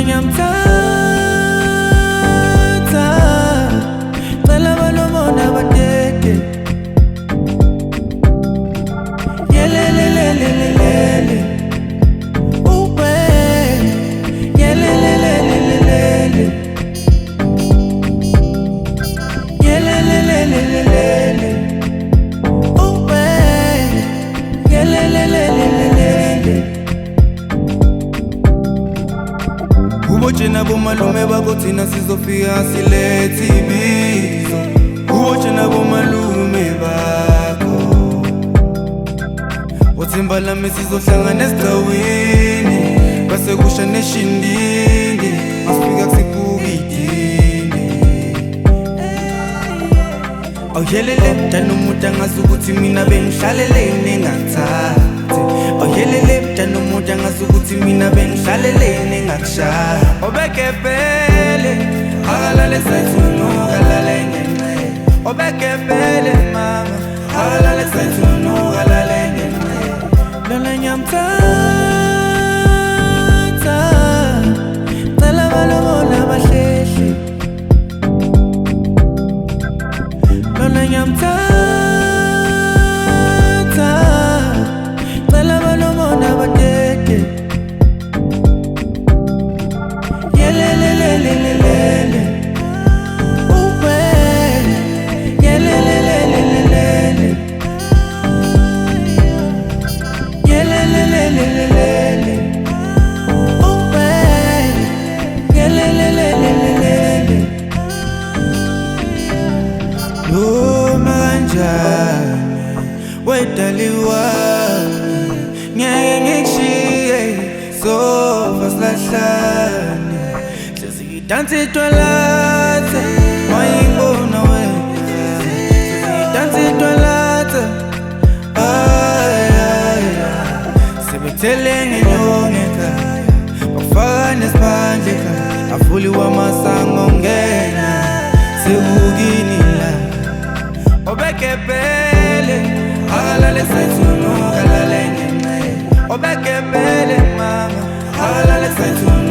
ngiyamthatha cela balobona badede yelelelelelele ube yelelelelelele yelelelelelele ube yelelelelelele Ubotshena bomalume bakho thina sizofika silethe ibizo Ubotshena bomalume bakho Uthemba lami sizohlangana esigcawini base kusha neshindini asifika kusikubidini Awuyelele mntana umuntu angazi ukuthi mina bengihlalele nengathathi Awuyelele mntana umuntu angazi ukuthi mina bengihlalele nengakushaya Obekepele akalale sayithunu kalale ngenxe Obekepele mama akalale sayithunu kalale ngenxe Lona ngiyamthatha cela balobona bahlehli Lona ngiyamthatha cela balobona badede yelelelelelele ube yelelelelelele yelelelelelele ube yelelelelelele Noma kanjani wedaliwa ngeke ngikushiye sofa silahlane hlezi ngidansa itwalathe mayingibona wena ngidansa itwalathe sebethele ngenyonge ekhaya bafaka nesiphandle ekhaya avuliwe amasango ngena sebukini la Obekepele akalale sayithunu kalale ngenxe Obekepele mama akalale sayithunu